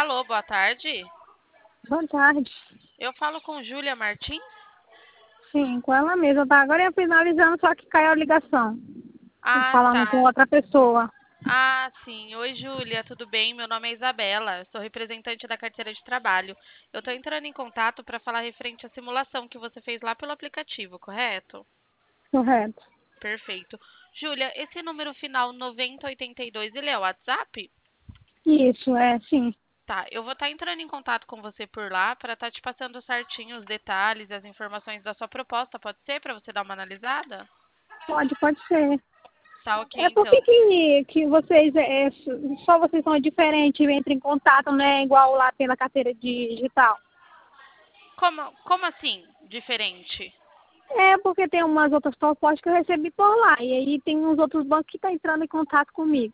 Alô, boa tarde. Boa tarde. Eu falo com Júlia Martins? Sim, com ela mesma. Tá agora ia finalizando, só que caiu a ligação. Ah, Falando com tá. outra pessoa. Ah, sim. Oi, Júlia, tudo bem? Meu nome é Isabela, eu sou representante da carteira de trabalho. Eu estou entrando em contato para falar referente à simulação que você fez lá pelo aplicativo, correto? Correto. Perfeito. Júlia, esse número final 9082, ele é o WhatsApp? Isso, sim. Tá, eu vou estar entrando em contato com você por lá para estar te passando certinho os detalhes e as informações da sua proposta, pode ser? Para você dar uma analisada? Pode ser. Tá, ok, É porque então. que vocês, só vocês são diferentes, entram em contato, não é igual lá pela carteira digital. Como assim, diferente? É porque tem umas outras propostas que eu recebi por lá. E aí tem uns outros bancos que estão entrando em contato comigo.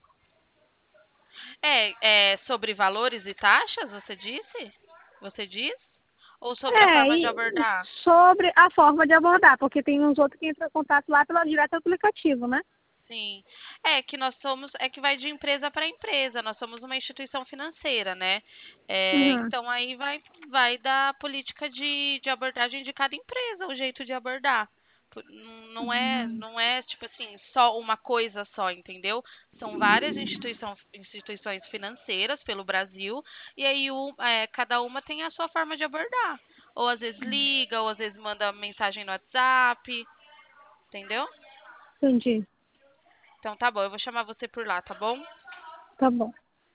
É sobre valores e taxas, você disse? Você diz? Ou sobre a forma de E abordar? sobre a forma de abordar, porque tem uns outros que entram em contato lá pelo direto aplicativo, né? Sim. É que nós somos, é que vai de empresa para empresa. Nós somos uma instituição financeira, né? Uhum. Então aí vai da política de abordagem de cada empresa, o jeito de abordar. Não é tipo assim, só uma coisa só, entendeu? São várias instituições financeiras pelo Brasil, e aí cada uma tem a sua forma de abordar. Ou às vezes liga, ou às vezes manda mensagem no WhatsApp, entendeu? Entendi. Então tá bom, eu vou chamar você por lá, tá bom? Tá bom.